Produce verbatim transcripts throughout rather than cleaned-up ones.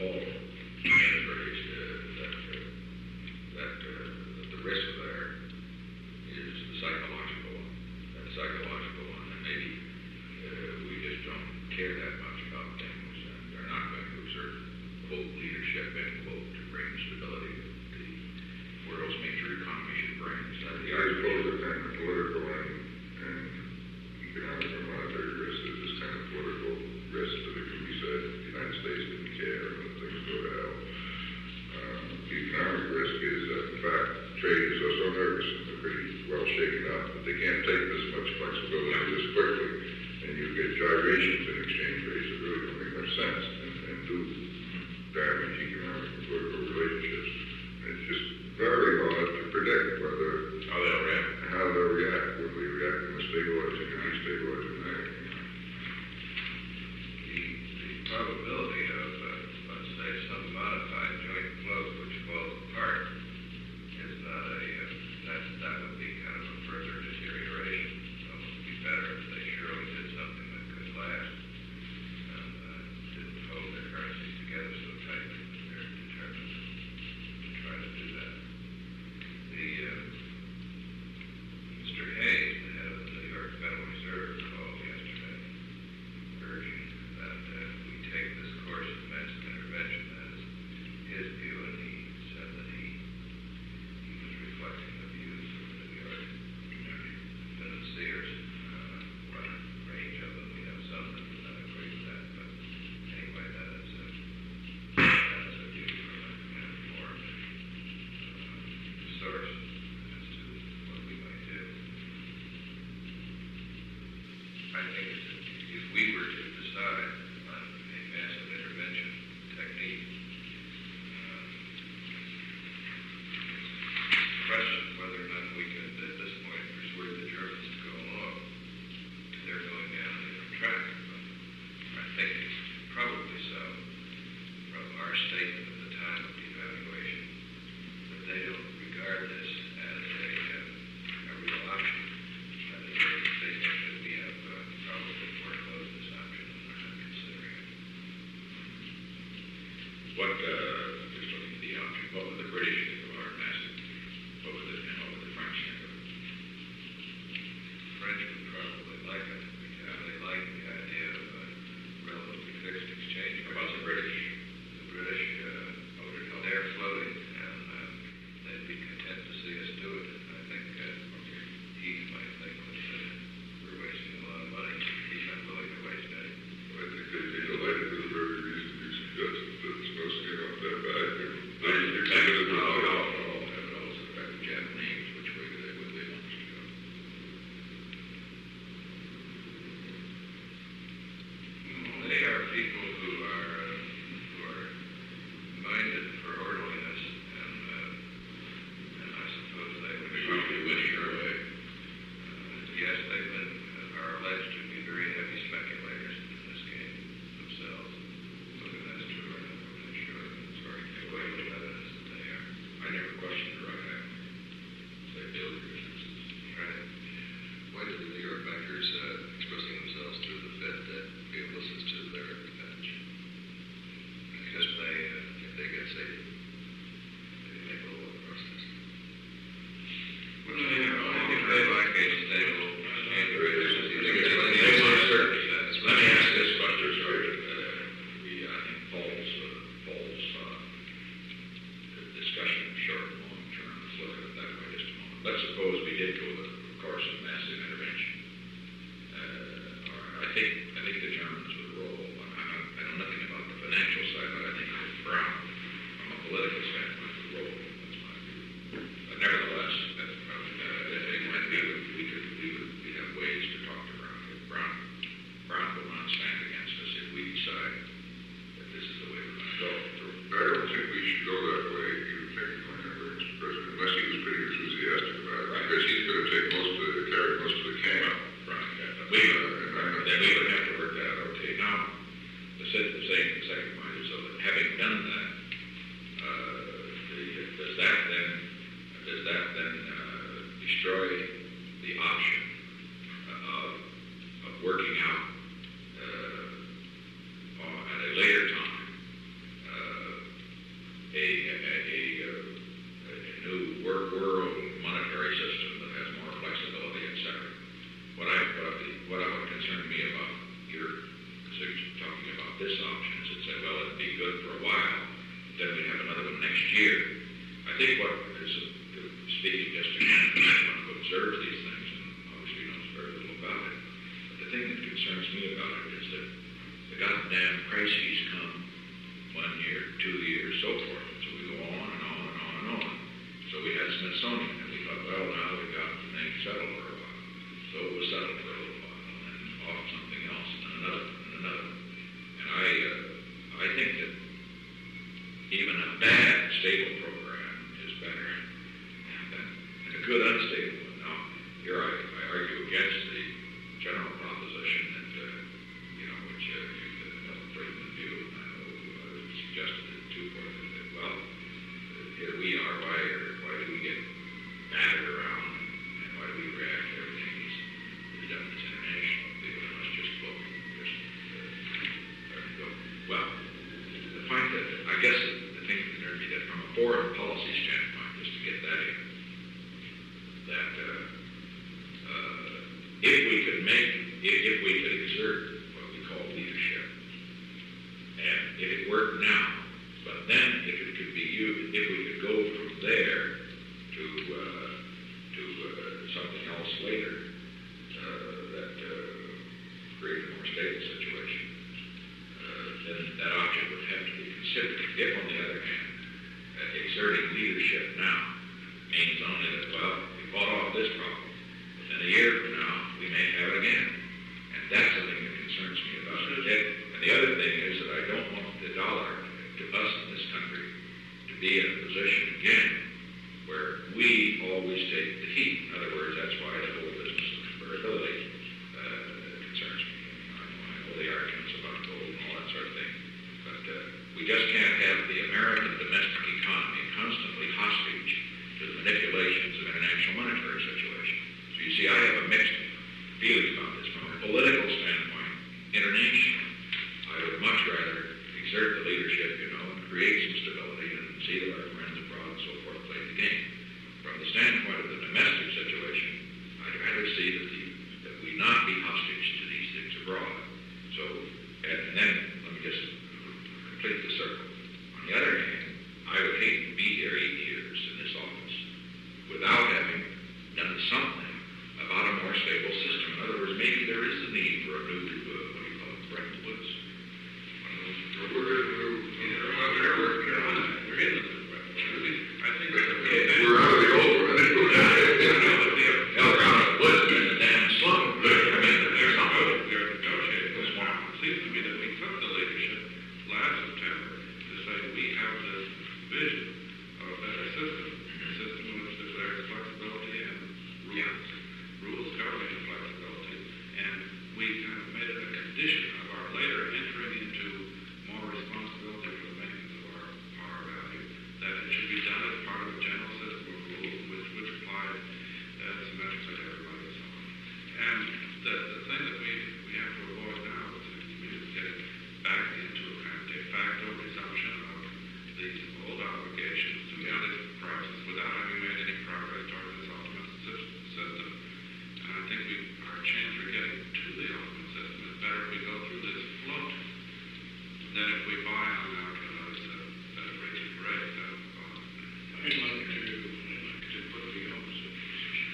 Paul raised, uh, that, uh, that, uh, that the risk there is the psychological one, that psychological one, and maybe uh, we just don't care that much about things, and they're not going to exert, quote, leadership, end quote, to bring stability that the world's major economy should bring. Is that the I suppose the kind of political and, and economic and monetary risk is this kind of political risk that it can be said the United States didn't care and let things go to hell. Um, the economic risk is that, in fact, trade is so nervous and they're pretty well shaken up that they can't take this much flexibility this quickly, and you get gyrations in exchange rates that really don't make much sense and, and do damage economic and political relationships. And it's just very hard to predict whether how they'll react, how they'll react, whether they react in a stabilizing or destabilizing manner. The, the probability of, uh, let's say, some modified joint float which falls apart is not a, uh, that, that would be kind of a further deterioration. So it would be better if they surely did something that could last and uh, didn't hold their currencies together so tightly that they're determined to try to do that. The, uh, Mister Hayes, the head of the New York Federal Reserve, called yesterday urging that uh, we take this course of massive intervention. That is his view, and he said that he, he was reflecting the views of the New York community financiers, uh, a range of them. We have some that do not agree with that, but anyway, that is a, that is a view from an informed uh, source as to what we might do. I think if we were to decide on a massive intervention technique, uh, question whether or not we could, at this point, persuade the Germans to go along. They're going down a different track, but I think probably so from our statement at the time of the evaluation that they don't regard this as a, uh, a real option. That is, they, they think that we have uh, probably foreclosed this option and we're not considering it. what, uh, just looking at the option, what would the British think of our massive, what would the, and what would the French think of it? French would probably like it because they like the idea of a relatively fixed exchange rate. About the British? The British, uh, they're floating, and uh, they'd be content to see us do it. And I think uh, Heath might think that uh, we're wasting a lot of money. He's not willing to waste any. I think they'd be delighted for the very reason you suggested that it's no skin off their back. And But they it's accepted it how as it a- all, all, it all also affect the Japanese, which way they would they want us to go. They are people who are uh, who are minded for orderliness, and uh, and I suppose they would They probably usually wish win your way. Uh, yes, they've been uh, are alleged to be very heavy speculators in this game themselves. Whether that's true or not, I'm not sure. It's hard to get away with evidence that they are. I never questioned the right hand. They build your senses. Right. Why did the New York bankers uh, expressing themselves through the Fed that be listens to their advantage? Because they uh, If they get say, they make a little across this. well, they have, I think they like a stable exchange rate. They want a certain sense. Let me ask this question, sorry. Uh, we, I think Paul's, uh, Paul's, uh, discussion of short and long term, let's look at it that way just a moment. Let's suppose we did go the course of massive intervention. Uh, or I think, I think the Germans would roll. I, I, I know nothing about the financial side, but I think Brown, from a political standpoint, would roll. That's my view. But nevertheless, that's probably, uh, I think when we would, we could, we would, we have ways to talk to Brown. If Brown, Brown will not stand against us if we decide that this is the way we're going to go. I don't think we should go that way, even technically, Mister President, unless he was pretty enthusiastic about it, Right. because he's going to take most of the, carry most of the can. Right, yeah, but we, uh, then we would have to work that out. Okay, now, the same, the same, the second point is, so that having done that, uh, the, does that then, does that then, uh, destroy the option of, of working out, uh, uh, at a later time, uh, a, a, a, uh, a new work world monetary system that has more flexibility, et cetera. What I, what, what would concern me about your talking about this option is it said, well, it'd be good for a while, but then we'd have another one next year. I think what is, uh, speaking just to someone who observes these things and obviously knows very little about it, but the thing that concerns me about it is that the goddamn crises come one year, two years, so forth. So we go on and on and on and on. So we had Smithsonian, and we thought, well, now we've got the thing settled for a while. So it was settled for a little while, and then off something else, and then another, and another. And I, uh, I think that even a bad, stable program is better than, than a good, unstable one. Now, here I, I argue against the general proposition that, uh, you know, which uh, you, the Milton Friedman view, and I know others suggested it too, that, well, here we are, why, are, why do we get battered around, and why do we react to everything that's done that's international? People must just go, just uh, let it go. Well, the point that, I guess, the thing that concerns me that from a foreign policy standpoint, just to get that in, that uh, uh, if we could make, if, if we could exert what we call leadership, and if it worked now, but then if it could be used, if we could go from there to uh, to uh, something else later uh, that uh, created a more stable situation, uh, then that option would have to be considered. If, on the other hand, uh, exerting leadership now means only that, well, we fought off this problem, but then a year from now, we may have it again. And that's the thing that concerns me about it. And the other thing is that I don't want the dollar, to us in this country, to be in a position again where we always take the heat. In other words, that's why the whole business of convertibility uh, concerns me. I know, I know the arguments about gold and all that sort of thing, but uh, we just can't have the American domestic economy constantly hostage to the manipulations of international monetary situation. So you see, I have a mixed feeling about this. From a political standpoint, internationally, I would much rather exert the leadership, you know, and create some stability and see that our friends abroad and so forth play the game. From the standpoint of the domestic situation, I'd rather see that, the, that we not be hostage to these things abroad. So, and, and then, let me just complete the circle. On the other hand, I would hate to be here eight years in this office without having done something about a more stable system. In other words, maybe there is a need for a new, uh, what do you call it, Bretton Woods. We're in the, We're in the, I think that we're out of the old one. Hell, we're out of the woods, we're in the damn slum. I mean, there's not we are negotiating this one. It seems to me that we took the leadership last September to say we have this vision of a better system, a system in which there's flexibility and rules, rules governing flexibility, and we kind of made it a condition of our later entering into more responsibility for the maintenance of our power value, that it should be done as part of a general system of rules which, which applied uh, symmetrically to everybody and so on. And the, the thing that we, we have to avoid now, it seems to me, is getting back into a kind of de facto resumption of these old obligations to manage the crisis without having made any progress toward this ultimate sys- system. And I think we, our chance for getting to the ultimate system is better if we go through this float than if we buy on out to those uh, that have reached the rate. Uh, I'd like to, I'd like to put the opposite position.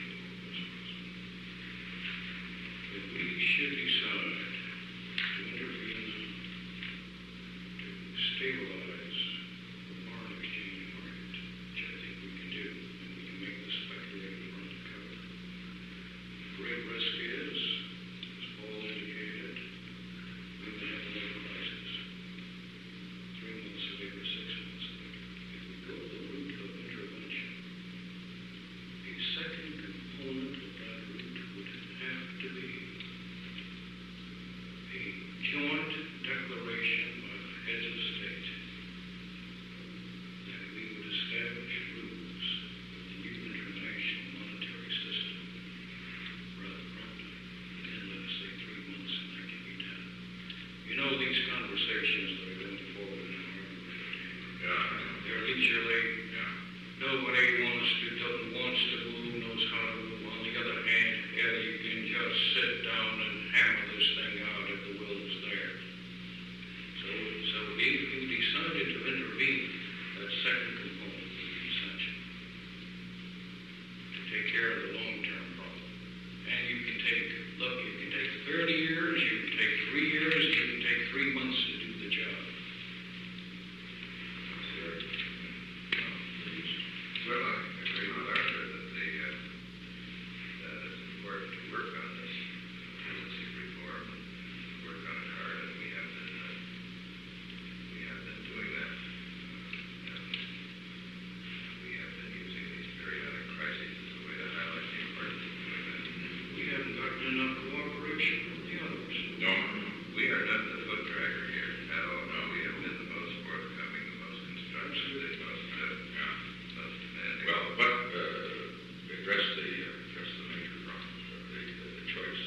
If we should decide to intervene to stabilize the foreign exchange market, which I think we can do, and we can make the speculative run to cover. The great risk is, as Paul indicated, we may have a labor crisis. Three months of labor, six months of labor. If we go the route of intervention, leisurely. Yeah. Nobody wants to, doesn't wants to move, knows how to move. On the other hand, yeah, you can just sit down and hammer this thing out if the will is there. So, so if you decided to intervene, that second component would be essential to take care of the long-term problem. And you can take, look, you can take thirty years, you can take three years, you can take three months to do the job. Well, I agree with Arthur that the, uh, that it's important to work on this agency reform and work on it hard, and we have been, uh, we have been doing that. Uh, and we have been using these periodic crises as a way to highlight the importance of doing that. We haven't gotten enough cooperation from the others. No, We are not the foot dragger here at all. No, we have been the most forthcoming, the most constructive, the most, uh, yeah. most demanding. Well, but uh, address the uh, address the major problems, uh, the, the, the choice.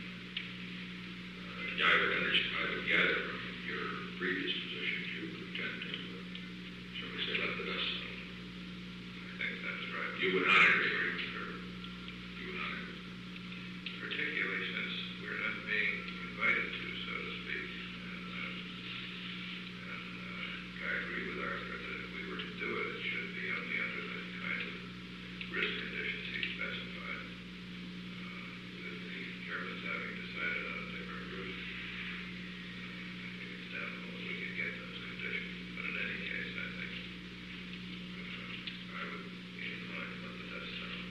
Uh, I would understand. I would gather from your previous positions you would tend to, uh, shall we say, let the dust settle. I think that's right. You would not agree, or you would not agree. Particularly since we're not being invited to, so to speak. And, uh, and uh, I agree with Arthur that if we were to do it, it should be only under the kind of risk conditions he specified. Uh, with the Germans having decided on a different route, uh, I think it's doubtful if we could get those conditions. But in any case, I think uh, I would be inclined to let the dust settle.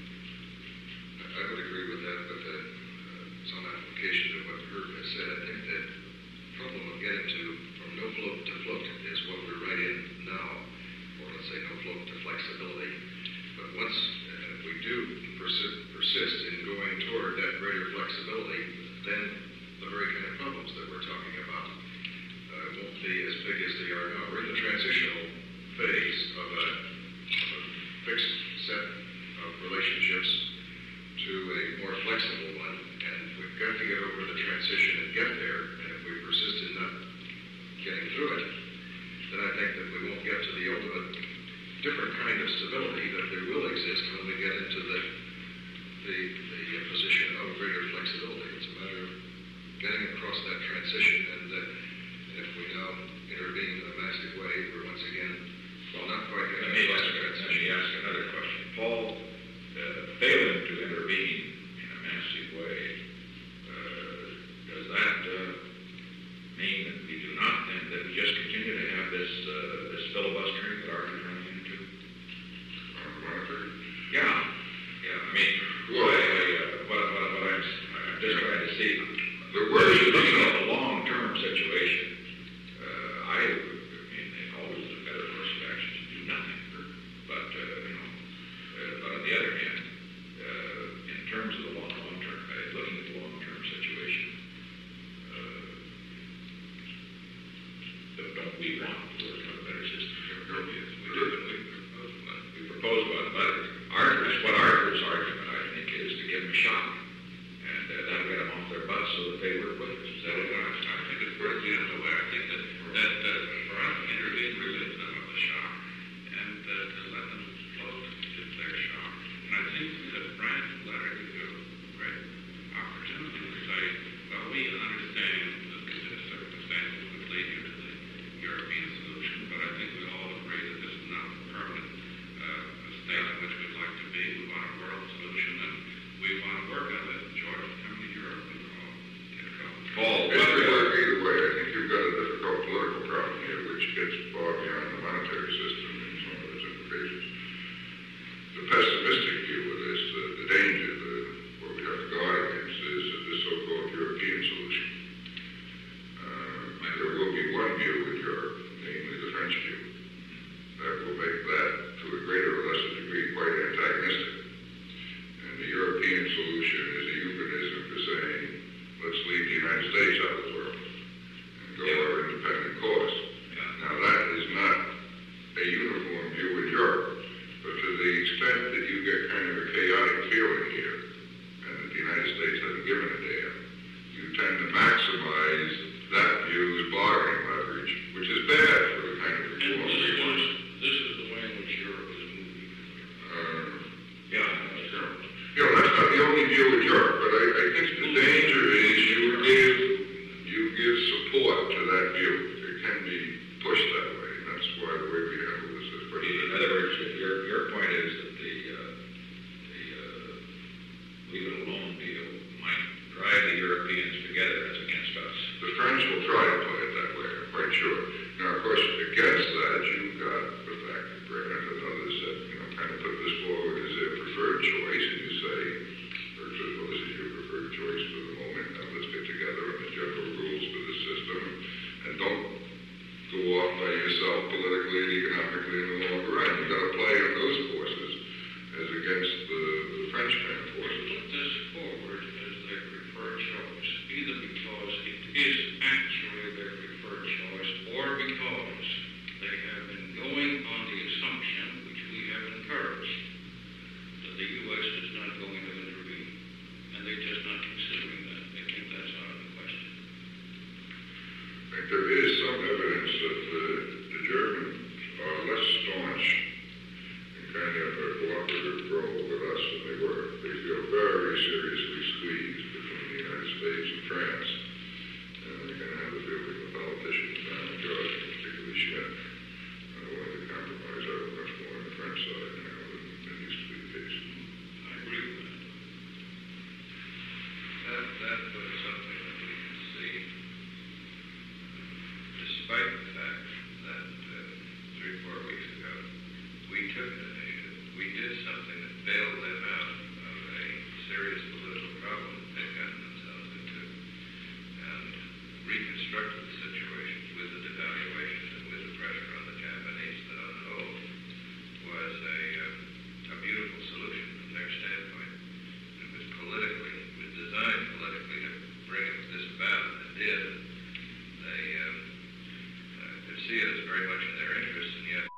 I would agree with that, but uh, uh, some application to what Herb has said. I think that the problem of getting to from no float to float is what we're right in now, or let's say no float to flexibility. But once uh, we do persist, persist in going toward that greater flexibility, then the very kind of problems that we're talking about uh, won't be as big as they are now. We're in the transitional phase of a, of a fixed set of relationships to a more flexible one, and we've got to get over the transition and get there, and if we persist in not getting through it, then I think that we won't get to the ultimate different kind of stability that there will exist when we get into the the, the position of greater flexibility. It's a matter of getting across that transition, and uh, if we now intervene in a massive way, we're once again, well, not quite Let getting me across ask, the let transition. me ask another question. Paul, uh, failing to intervene in a massive way, uh, does that uh, mean that we do not, then, that we just continue to have this uh, this filibustering that Arthur's running into? Arthur? Yeah, yeah. I mean, well, I, I, uh, what, what, what I'm, I'm just trying to see. The word Looking at the long-term situation, uh, I, I mean, always the economically in the longer run. You've got to play on those forces as against the, the French kind of forces. Put this forward as their preferred choice, either because it is actually their preferred choice or because they have been going on the assumption, which we have encouraged, that the U S is not going to intervene. And they're just not considering that. They think that's out of the question. I think there is some evidence that the, the Germans are less staunch in kind of a cooperative role with us than they were. They feel very seriously squeezed between the United States and France. And they can have the feeling the politicians down in Georgia, particularly Schmidt, are willing to compromise over much more on the French side now than, than used to be the case. I agree with that. That, that was something that we can see, despite the fact that uh, three, four weeks ago, we took an initiative. We did something that bailed them out of a serious political problem that they'd gotten themselves into, and reconstructed the situation with the devaluation and with the pressure on the Japanese that on the whole was a, uh, a beautiful solution from their standpoint. It was politically, it was designed politically to bring this about, and it did. They um, uh, could see it as very much in their interest, and yet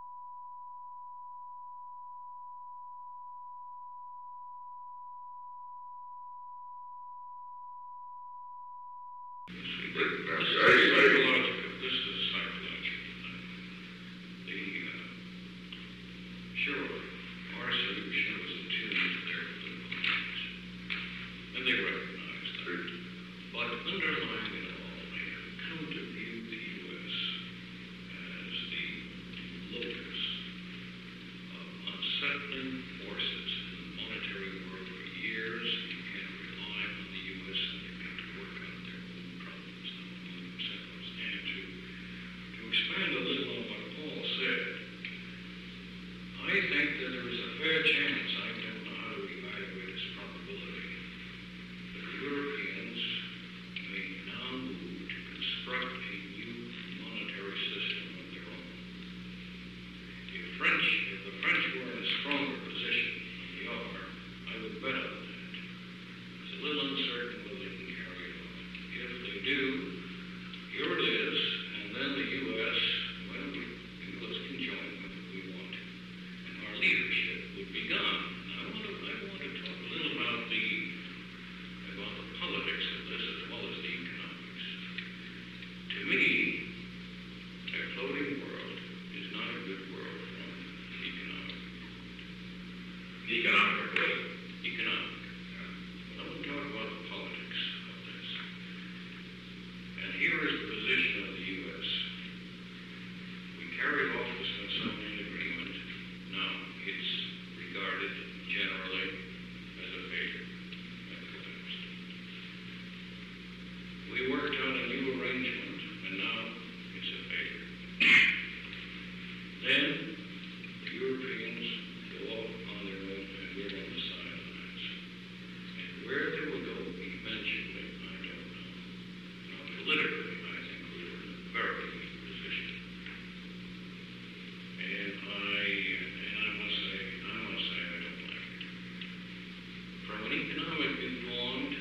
But now, This I, is I, psychological. This is psychological. The, uh, sure, our solution was attuned to their political needs, and they recognize that. But underlying it all, they have come to view the U S as the locus of unsettling forces in the monetary world for years. You can't rely on the U S and they've got to work out their own problems among themselves. And to, to expand a little on what Paul said, I think that there is a fair chance, I don't know how to evaluate its probability, that the Europeans may now move to construct a new monetary system of their own. If French, if the French were in a stronger position than they are, I would bet on that. It's a little uncertain whether they can carry it on. If they do, here it is, and then the U S, well, we, the U S can join them if we want to. And our leadership would be gone. Now, I want to, I want to talk a little about the, about the politics of this as well as the economics. To me, a floating world is not a good world from economic Economic or political? economic. But I want to talk about the politics of this. And here is the position of the U S. We carried off the Smithsonian Agreement. Now it's regarded generally as a failure and collapsed. We worked out a new arrangement, and now it's a failure. Then the Europeans go off on their own, and we're on the sidelines. And where they will go eventually, I don't know. Now, politically, I think we're in a very weak position. And I, and I must say, I must say I don't like it. From an economic viewpoint,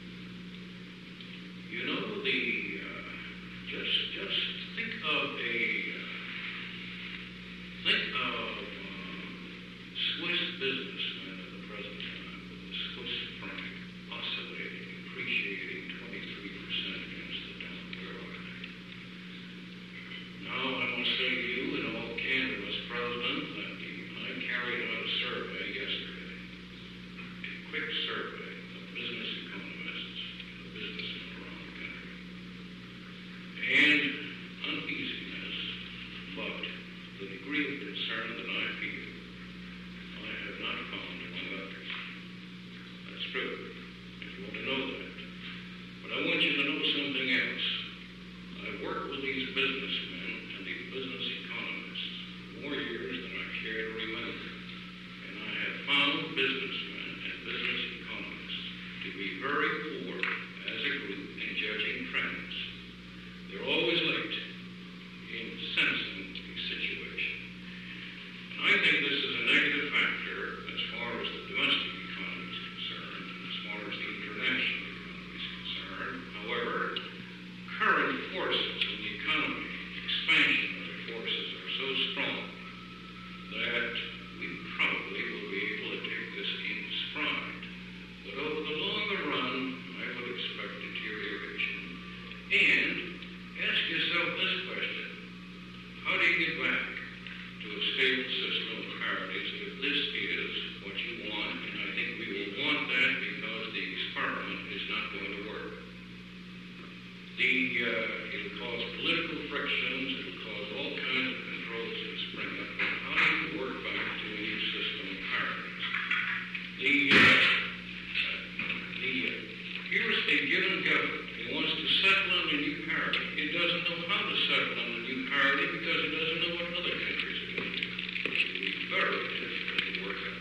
you know, the, uh, just, just think of a, uh, think of uh, Swiss businessmen at the present time with the Swiss franc oscillating, appreciating twenty-three percent against the dollar. Where are they? Now, I must say to you, in all candor, Mister President, that the, I carried out a survey yesterday, a quick survey of business economists in the businesses around the country. And uneasiness, but the degree of concern that I feel, I have not found among others. That's true, if you want to know that. But I want you to know something else. I've worked with these businessmen and these business economists for more years than I care to remember. And I have found businessmen and business economists to be very poor as a group in judging trends. They're always late in sensing the situation. on that we probably will be able to take this in stride. But over the longer run, I would expect deterioration. And ask yourself this question: how do you get back to a stable system of priorities if this is what you want? And I think we will want that because the experiment is not going to work. The, uh, it'll cause political frictions, it'll cause all kinds of controls that spring up. But how do you work back to a new system of priorities? The, uh, the, uh, here's a given government. It wants to settle on a new parity. It doesn't know how to settle on a new parity because it doesn't know what other countries are going to do. It'll be very difficult to work out.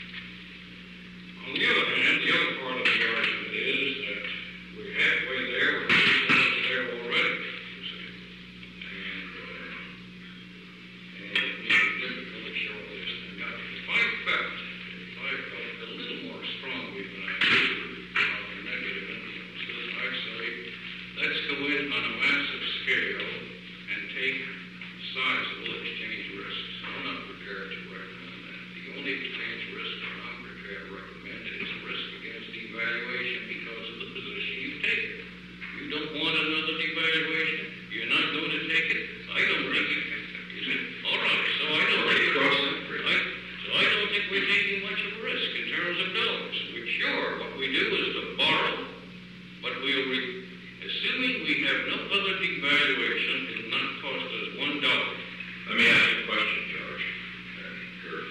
On the other hand, the other part of the argument is that we're halfway there, we're three quarters there already, you see. And, uh, and it may be difficult to show this thing out. If I felt, if I felt a little more strongly than I do about the negative influences, I'd say, let's go in on a massive scale and take sizable exchange risks. I'm not prepared to recommend that. The only exchange risk that I'm prepared to recommend is risk against devaluation because of the position you've taken. You don't want another devaluation? You're not going to take it? I don't think it. You say, all right, so I don't think I, so I don't think we're taking much of a risk in terms of dollars. We're sure what we do is to borrow, but we'll re- assuming we have no other devaluation, it will not cost us one dollar. Let me ask you a question, George. And Kurt.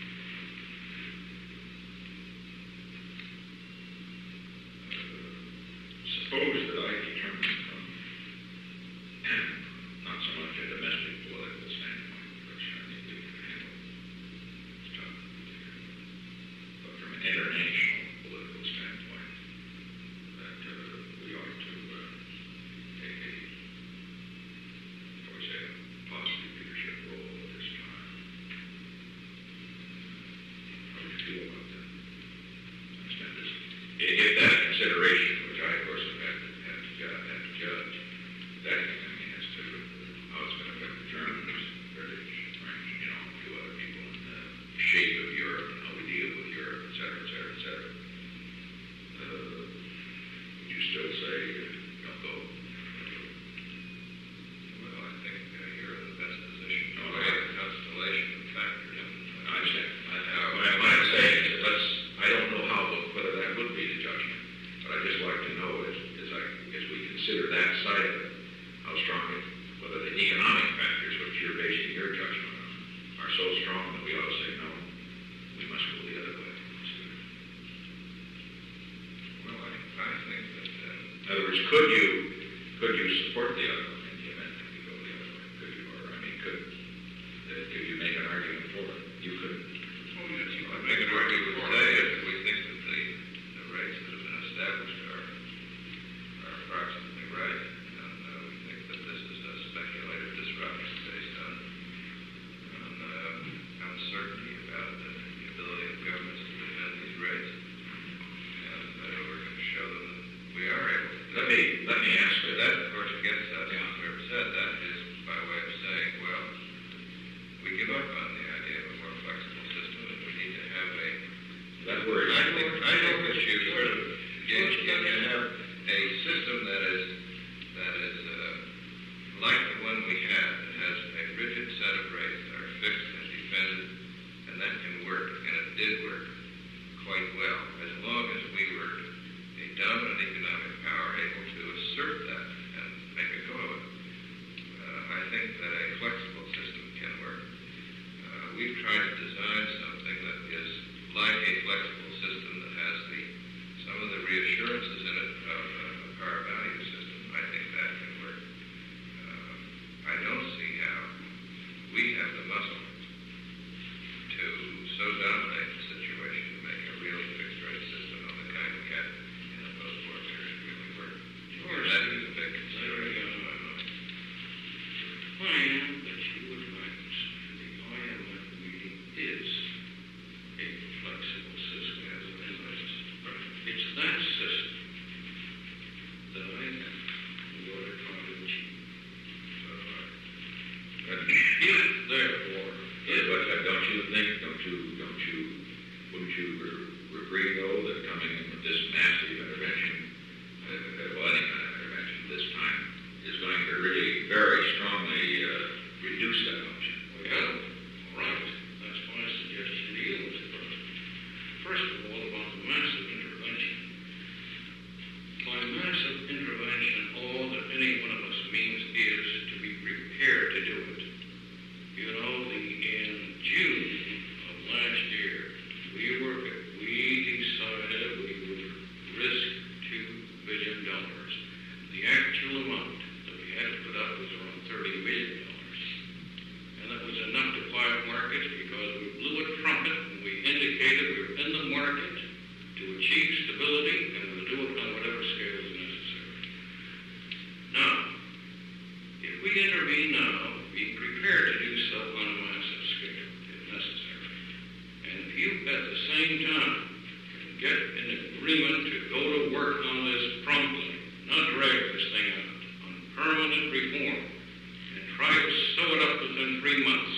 Suppose that I determine from not so much a domestic political standpoint, which I think we can handle, it's tough, but from an international political standpoint, that uh, we ought to uh, take a, shall we say, a positive leadership role at this time. How do you feel about that? Understand this? If if that consideration, which I, of course, have had to, have to, ju- have to judge, that can mean as to how it's going to affect the Germans, British, French, you know, a few other people in the shape of Europe and how we deal with Europe, et cetera, et cetera, et cetera. Uh, would you still say, uh, don't go? Well, I think uh, you're in the best position to No, weigh I- the constellation of factors. I understand. I, I, what I'm what I'm saying is that let's, I don't know how, whether that would be the judgment, but I'd just like to know as, as I, as we consider that side of it, how strong it, whether the economic factors which you're basing your judgment on are so strong that we ought to say, no, we must go the other way. Well, I, I think that uh, In other words, could you, could you support the other one in the event that we go the other way? Could you, or, I mean, could, uh, could you make an argument for it? You could. oh, yes, you could make an argument today if we think that the, the rates that have been established are, are approximately right. And uh, we think that this is a speculative disruption based on, on uh, uncertainty about the, the ability of governments to defend these rates. And uh, we're going to show them that we are able to do Let it. me, let me ask you But that. that, of course, gets us, as we've said, that is by way of saying, well, we give up on the idea of a more flexible system, and we need to have a. That word. I think, I think that you sort of, you, you can have a system that is, that is uh, like the one we had, that has a rigid set of rates that are fixed and defended, and that can work, and it did work quite well, as long as we were a dominant economic power able to assert that and make a go of it. Uh, I think that a flexible system can work. Uh, we've tried to design something that is like a flexible system that has the some of the reassurances in it of uh, a power value system. I think that can work. Uh, I don't see how we have the muscle to so dominate the situation to make a real fixed rate system of the kind we had in the post-war period really work. And that is a big consideration in my mind. Plan that you would like the I M F meeting is a flexible system. you, don't you, wouldn't you re- agree though that coming in with this massive intervention, uh, well, any kind of intervention this time, is going to really very strongly uh, reduce that option? Well, all right, that's my suggestion to you, Mister President. First of all, about the massive intervention. By massive intervention, all that any one of us means is to be prepared to do it. You know, the, in June of last year, we were, we decided we would risk two billion dollars. The actual amount that we had to put up was around thirty million dollars. And that was enough to quiet markets because we blew a trumpet and we indicated we were in the market to achieve stability and we'll do it on whatever scale is necessary. Now, if we intervene now, be prepared to do so on a massive scale if necessary. And if you at the same time can get an agreement to go to work on this promptly, not drag this thing out, on permanent reform, and try to sew it up within three months,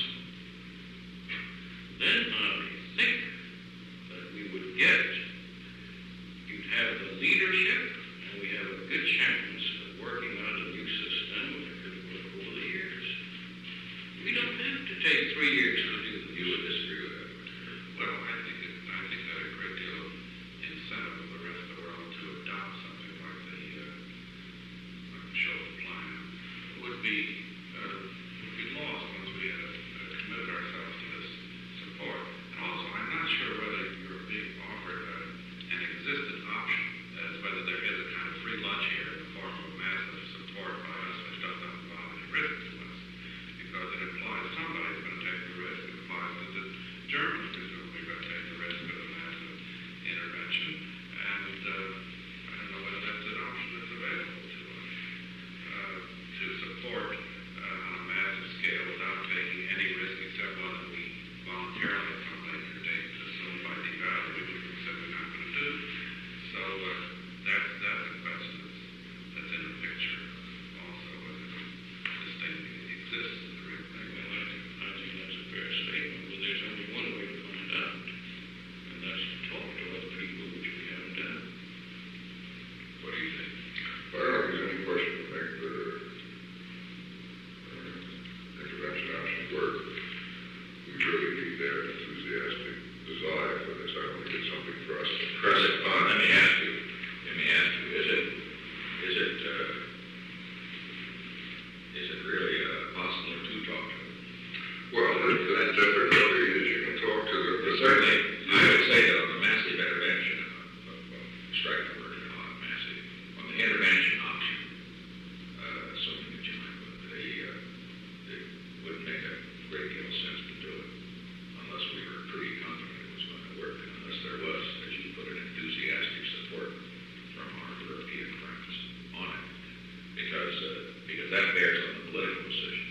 then I think that we would get, you'd have the leadership, and we have a good chance of working out a new system that could work over the years. We don't have to take three years to do this. You would disagree with that? Well, I think it, I think that a great deal of incentive for the rest of the world to adopt something like the uh, like the Schultz plan would be uh, would be lost once we had uh, committed ourselves to this support. And also, I'm not sure whether you're being offered uh, an existent option as whether there is a kind of free lunch here in the form of massive support by us, which does not involve any risk to us, because it implies somebody's going to take the risk. It implies that the Germans presumably going to take the risk of a massive intervention, and uh, I don't know whether that's an option that's available to us uh, to support uh, on a massive scale without taking any risk except one that we voluntarily at some later date assume by devalue, which we're simply not going to do. So uh, that's that's a question that's, that's in the picture also, whether this thing exists in the real thing. Well, I think, I think that's a fair statement, but there's only one way to find out, and that's to talk to other people, which we haven't done. What do you think? I don't think there's any question to make the uh, intervention options work. We really need their enthusiastic desire for this. I don't think it's something for us to press Chris, uh, upon. let me ask you, let me ask you, is it, is it, uh, is it really uh, possible to talk to them? Well, the, the difficulty is you can talk to the, the Certainly, I would say that on the massive intervention, uh, well, strike the word, you know, on massive, on the intervention option, uh, assuming that you might, but they, uh, they wouldn't make a great deal of sense to do it unless we were pretty confident it was going to work, and unless there was, as you put it, enthusiastic support from our European friends on it, because uh, because that bears on the political decision.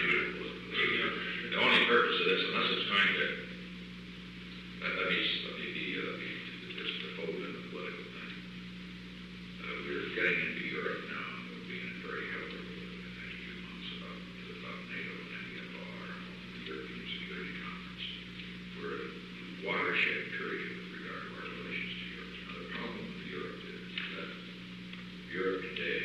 The only purpose of this, unless it's going to, let, let me let me be uh, let me just to fold in the political thing. Uh, we're getting into Europe now, and we'll be in very heavily in the next few months about about NATO and N E F R and the European Security Conference. We're at a watershed period with regard to our relations to Europe. Now, the problem with Europe is that Europe today,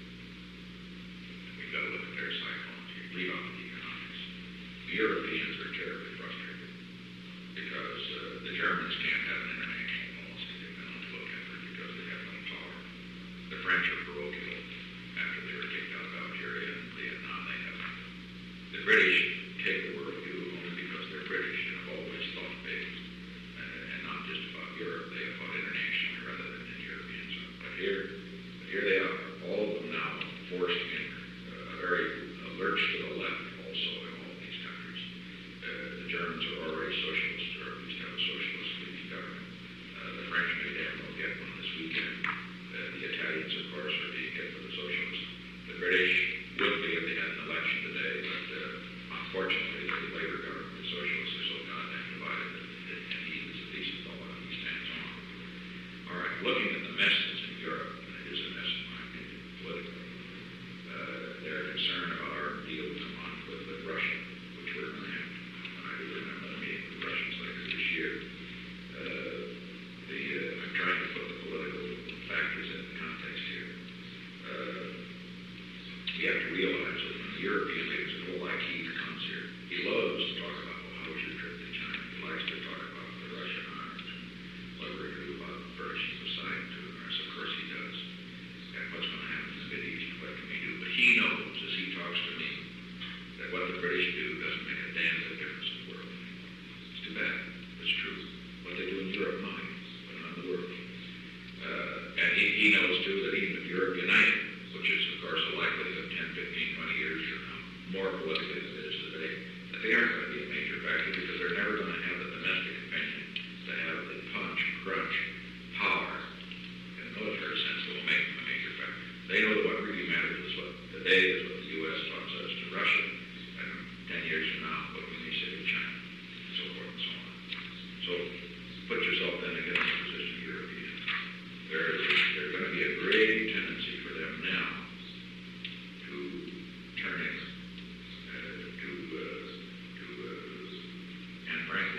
we've got to look at their psychology, leave out the economics. The Europeans are terribly frustrated because uh, the Germans can't have an international policy. They've been on foot effort because they have no power. The French are parochial after they were kicked out of Algeria and Vietnam. They have nothing. The British take the world view only because they're British and have always thought big, uh, and not just about Europe. They have thought internationally rather than in European zone. But here, but here they are, all of them now forced in uh, a very a lurch to the left also in all these countries. Uh, the Germans are already socialist, or at least have a socialist leading government. Uh, the French may damn well get one this weekend. Uh, the Italians, of course, are being hit for the socialists. The British would be if they had an election today, but uh, unfortunately, the Labour government, the socialists, are so goddamn divided that it, and he is a decent fellow and he stands on. All right, looking at the mess that's in Europe, and it is a mess in my opinion, politically, uh, they're concerned about our deal to come on with, with Russia, which we're going to have. And I do remember the meeting with the Russians later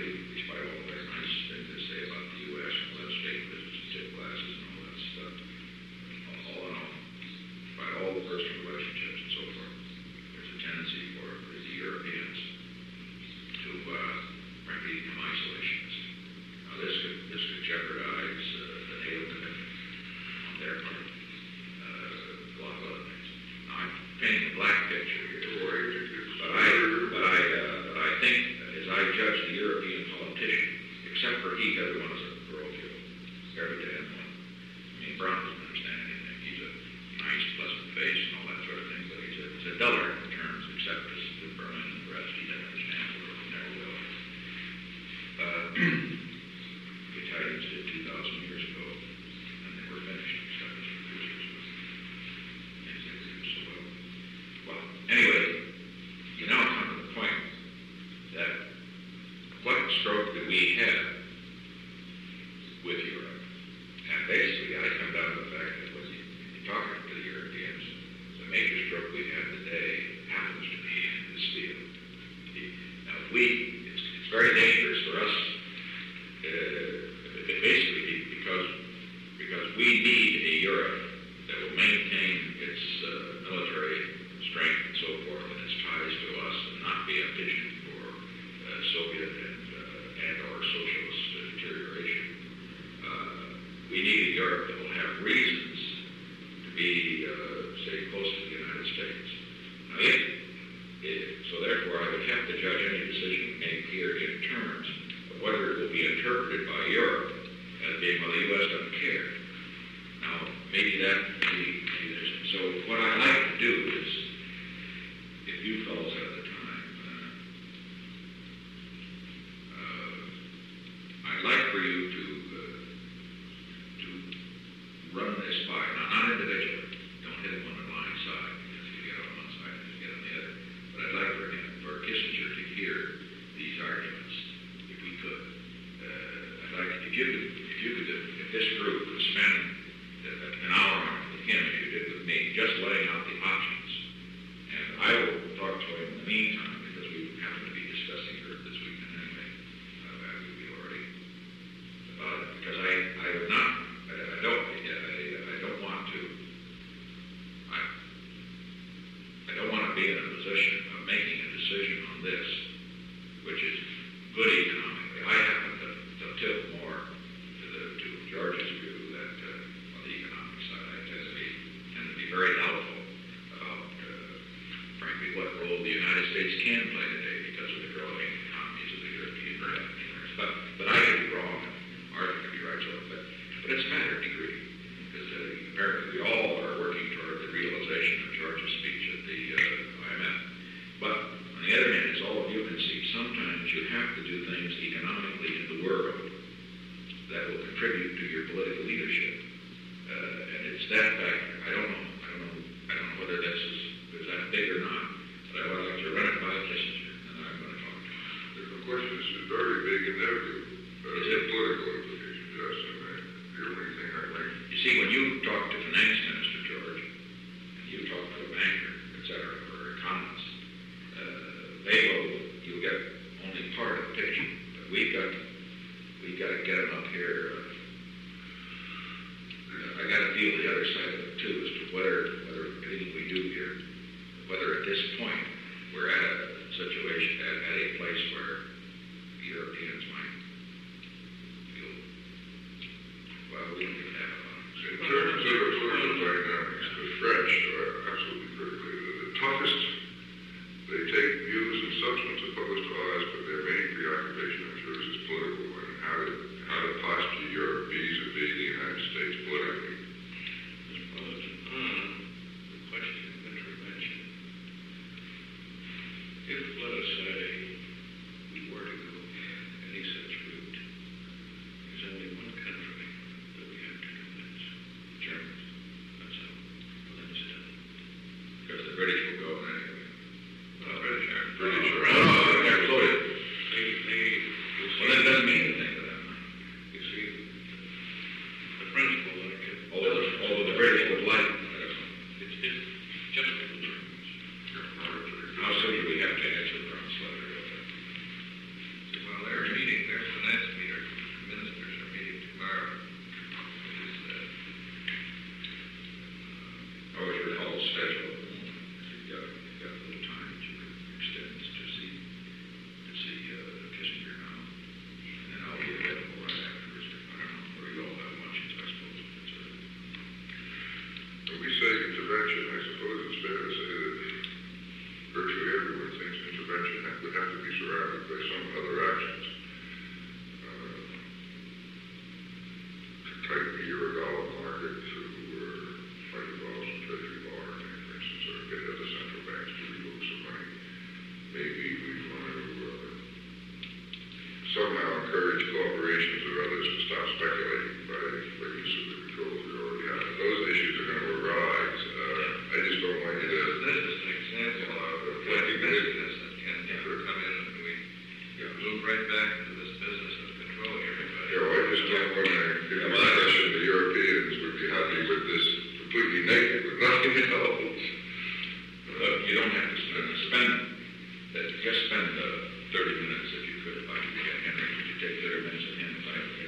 frankly, despite all the very nice things they say about the U S and all that state business and tip classes and all that stuff, all in all, despite all the personal relationships and so forth, there's a tendency for the Europeans to, uh, frankly, become isolationists. Now, this could, this could jeopardize uh, the NATO commitment on their part. Uh, a lot of other things. Now, I'm painting a black picture here, but I, but I, uh, but I think, as I judge the European politician, except for he, everyone is a parochial, every damn one. I mean, Brown doesn't understand anything. He's a nice, pleasant face and all that sort of thing, but he's a, he's a dullard in terms, except for the Berlin and the rest. He doesn't understand the world, never will. Uh, the Italians did two thousand years ago, and they were finished except as producers. Things they produced so well. Well, anyway, you now come to the point that what stroke that we have with Europe. And basically, I come down to the fact that when you, you're talking to the Europeans, the major stroke we have today happens to be in this field. Now, we, it's, it's very dangerous for us, uh, basically because, because we need a Europe that will maintain its uh, military strength and so forth and its ties to us and not be a pigeon for uh, Soviet and, uh, and or socialist uh, deterioration. Uh, we need a Europe that will have reasons to be, uh, say, close to the United States. Now, if, if, so therefore, I would have to judge any decision we make here in terms of whether it will be interpreted by Europe as being, well, the U S doesn't care. Now, maybe that, maybe, maybe there's, so what I like to do is, if you fellows at the time, uh, uh, I'd like for you to uh, to run this by, now not individually, don't hit him on the blind side, because you get on one side and you get on the other, but I'd like for him, for Kissinger to hear these arguments, if we could. Uh, I'd like, if you could, if you could, if this group could spend an hour with him, as you did with me, just laying out the options. And I will talk to him in the meantime, because we happen to be discussing Europe this weekend anyway. Uh, we already about it, because I, I would not, I, I don't, I, I don't want to, I, I don't want to be in a position of making a decision on this, which is good economically. I happen to, to tilt more to the to George's view that uh, on the economic side, I tend to be tend to be very doubtful about. Uh, frankly, what role the United States can play today because of the growing economies of the European countries. But, but I could be wrong, Arthur could be right, so, but, but it's a matter of degree, because uh, apparently we all are working toward the realization of George's speech at the uh, I M F. But on the other hand, as all of you can see, sometimes you have to do things economically in the world that will contribute to your political leadership. Uh, and it's that factor. I don't know. I don't know. I don't know whether this is is that big or not, but I would like to run it by Kissinger, and I'm going to talk to him. The question is very big in their view. Uh, Is it? Political implications, yes, and I, the only thing I like. You see, when you talk to finance minister George, and you talk to a banker, et cetera, or economist, uh, they will, you'll get only part of the picture. But we've got, we've got to get them up here. Uh, I got to feel the other side of it too, as to whether, whether anything we do here, whether at this point we're at a situation, at, at a place where the Europeans might feel, well, we don't even have a In terms of the political dynamics, the French are absolutely critically the, the toughest. They take views and substance opposed to ours, but their main preoccupation, I'm sure, is political and how to how to posture Europe vis-a-vis the United States politically. somehow encourage corporations or others to stop speculating by, by use of the controls we already have. Those issues are going to arise. Uh, I just don't want you to. This is an example of a Collecting business that can come in and we move right back into this business of controlling everybody. You know, I just don't want to give the impression the Europeans would be happy with this completely naked, with nothing else. Look, you don't have to spend, spend, uh, just spend uh, thirty minutes if you could, if I could get Henry, could you take thirty minutes and hand it back here?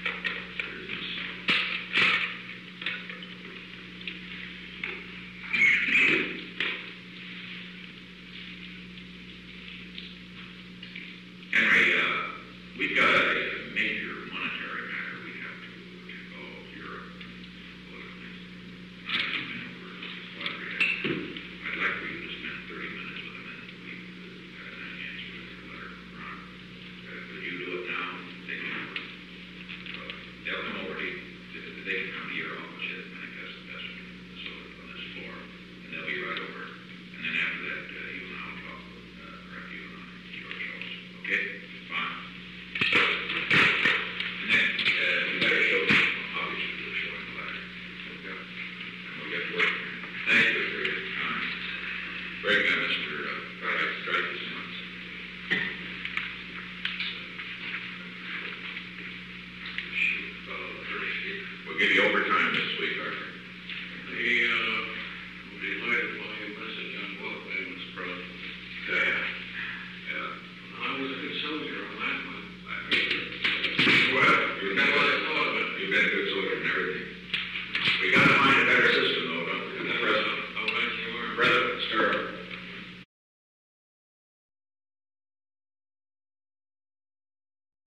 Henry, uh, we've got a major monetary matter we have to involve Europe politically. I haven't been over what we have. I'd like for you to spend thirty minutes with them and we uh, have an answer to their letter from Ron. Uh, could you do it now? They can over. Uh, they'll come over to you. They can come to your office. I think that's the best so on this floor. And they'll be right over. And then after that, uh, you and I'll talk, uh, or you and I, George Schultz. Okay? Fine. And then, uh, you better show them, obviously, you're showing the letter. Okay? And we'll get to work. Thank you for your time. Bring that, Mister Uh, Dreyfus. We'll give you overtime this week.